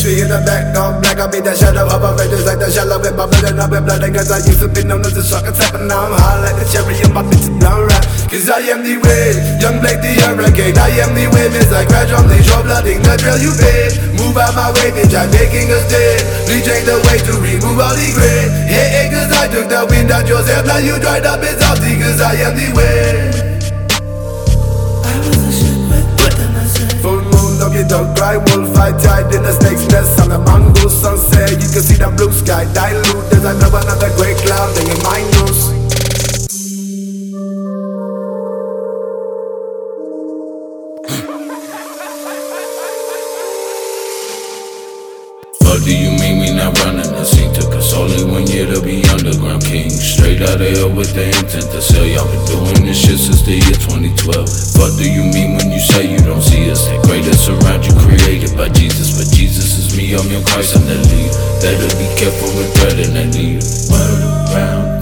tree in the back, all black. I be that shadow of a red, just like the shallow in my blood. And I've been blooding cause I used to be known as a shark attack. But now I'm high like the cherry and my bitches down right. Cause I am the wave, young Blake the hurricane. I am the wave, it's like crash on the shore, blooding the drill you paid. Move out my way, bitch, I'm making a stand. Please change the way to remove all the gray. Hey, cause I took the wind out yourself. Now you dried up, it's salty cause I am the wave. Full moon, love you don't cry. Wolf fight tied in the snake's nest on the mango sunset. You can see the blue sky dilute as I know another great cloud in my nose. What do you mean we not running the scene? Took us only 1 year to be underground king. Straight out of here with the intent to sell. Y'all been doing this shit since the year 2012. What do you mean when you say you don't see us? That greatest around you created by Jesus. But Jesus is me, I'm your Christ, I'm the leader. Better be careful with bread and that leader. Word around